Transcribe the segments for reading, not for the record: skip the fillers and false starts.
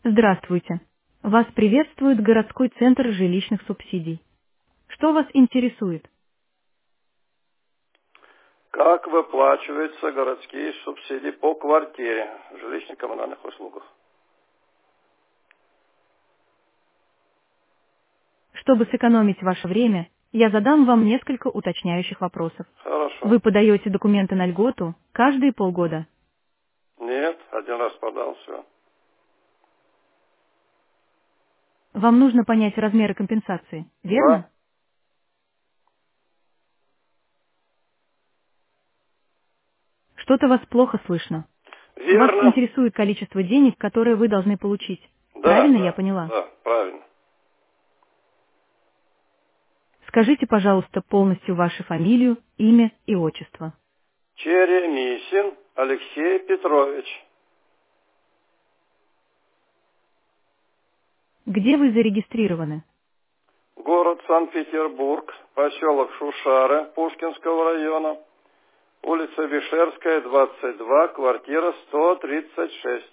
Здравствуйте. Вас приветствует городской центр жилищных субсидий. Что вас интересует? Как выплачиваются городские субсидии по квартире в жилищно-коммунальных услугах? Чтобы сэкономить ваше время, я задам вам несколько уточняющих вопросов. Хорошо. Вы подаете документы на льготу каждые полгода. Нет, один раз подал, все. Вам нужно понять размеры компенсации, Да? верно? Что-то вас плохо слышно. Вас Верно? интересует количество денег, которые вы должны получить. Да, Правильно я да, поняла? да, правильно. Скажите, пожалуйста, полностью вашу фамилию, имя и отчество. Черемисин Алексей Петрович. Где вы зарегистрированы? Город Санкт-Петербург, поселок Шушары Пушкинского района, улица Вишерская, 22, квартира 136.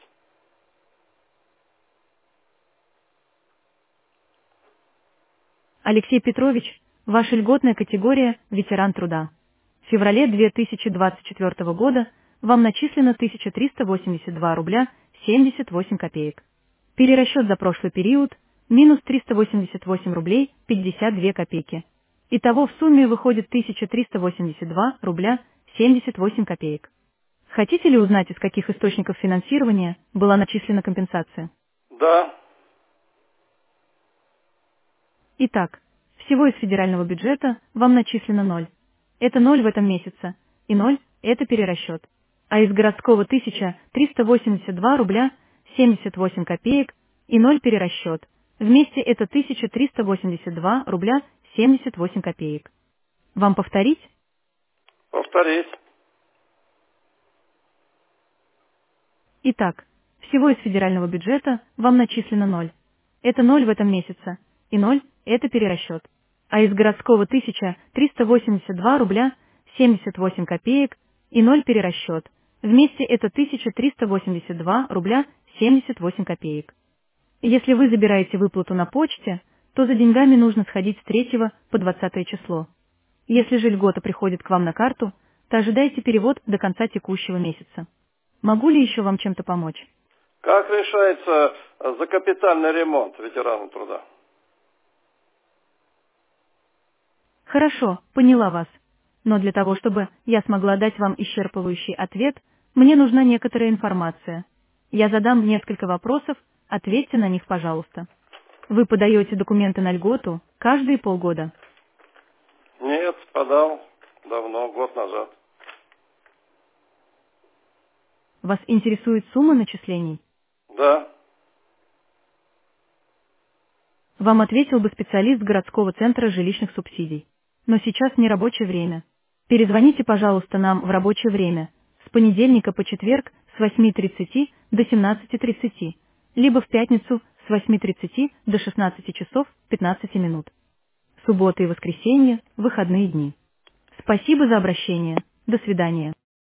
Алексей Петрович, ваша льготная категория «Ветеран труда». В феврале 2024 года вам начислено 1382 рубля 78 копеек. Перерасчет за прошлый период – минус 388 рублей 52 копейки. Итого в сумме выходит 1382 рубля 78 копеек. Хотите ли узнать, из каких источников финансирования была начислена компенсация? Да, Итак, всего из федерального бюджета вам начислено 0. Это 0 в этом месяце, и 0 – это перерасчет. А из городского 1382 рубля 78 копеек и 0 перерасчет. Вместе это 1382 рубля 78 копеек. Вам повторить? повторить. Итак, всего из федерального бюджета вам начислено 0. Это 0 в этом месяце, и 0 – это перерасчет. А из городского 1382 рубля 78 копеек и 0 перерасчет. Вместе это 1382 рубля 78 копеек. Если вы забираете выплату на почте, то за деньгами нужно сходить с 3 по 20 число. Если же льгота приходит к вам на карту, то ожидайте перевод до конца текущего месяца. Могу ли еще вам чем-то помочь? Как решается за капитальный ремонт ветеранам труда? Хорошо, поняла вас. Но для того, чтобы я смогла дать вам исчерпывающий ответ, мне нужна некоторая информация. Я задам несколько вопросов, ответьте на них, пожалуйста. Вы подаете документы на льготу каждые полгода. Нет, подал давно, год назад. Вас интересует сумма начислений? Да, Вам ответил бы специалист городского центра жилищных субсидий. Но сейчас не рабочее время. Перезвоните, пожалуйста, нам в рабочее время, с понедельника по четверг с 8:30 до 17:30, либо в пятницу с 8:30 до 16 часов 15 минут. Суббота и воскресенье – выходные дни. Спасибо за обращение. До свидания.